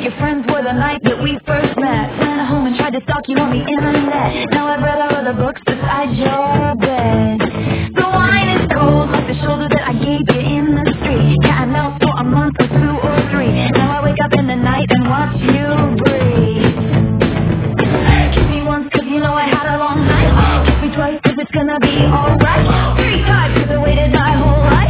your friends were the night that we first met. Went home and tried to stalk you on the internet. Now I've read all of the books beside your bed. The wine is cold like the shoulder that I gave you in the street. Yeah, I melt for a month or 2 or 3. Now I wake up in the night and watch you breathe. Kiss me once 'cause you know I had a long night. Kiss me twice 'cause it's gonna be alright. 3 times 'cause I waited my whole life.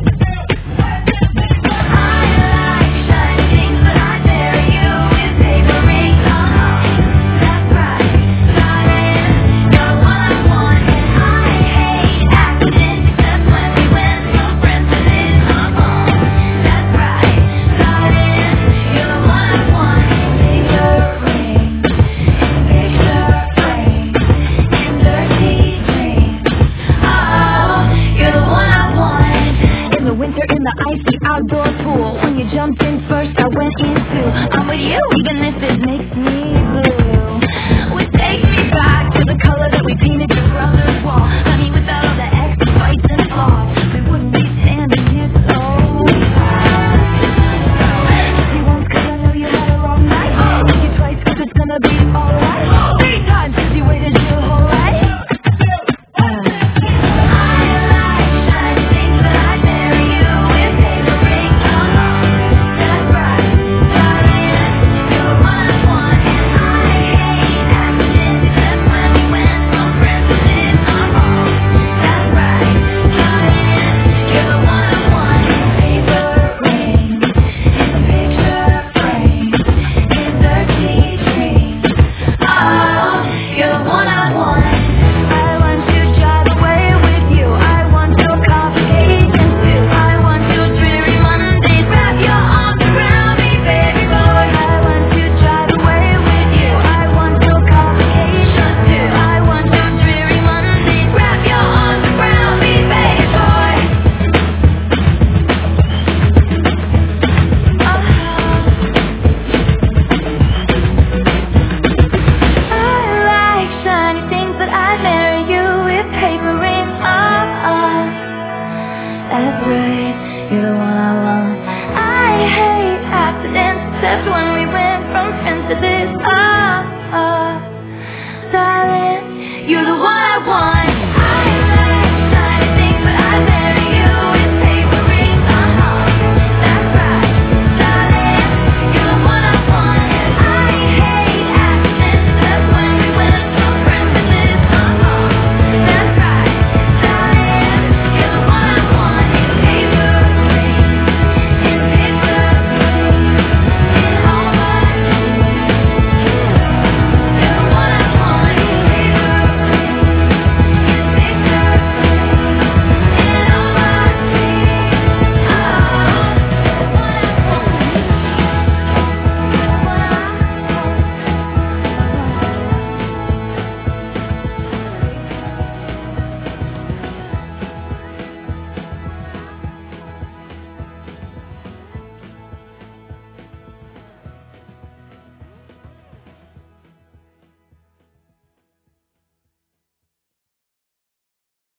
Outdoor pool. When you jumped in first, I went in too. I'm with you, even if it makes me blue. Would take me back to the color that we painted your brother's wall. Honey, without all the extra fights and flaws, we wouldn't be standing here so fast. Kiss me once 'cause I know you had a long night. Kiss you twice 'cause it's gonna be alright. 3 times 'cause you waited your whole life. That's right, you're the one I want. I hate accidents, except when we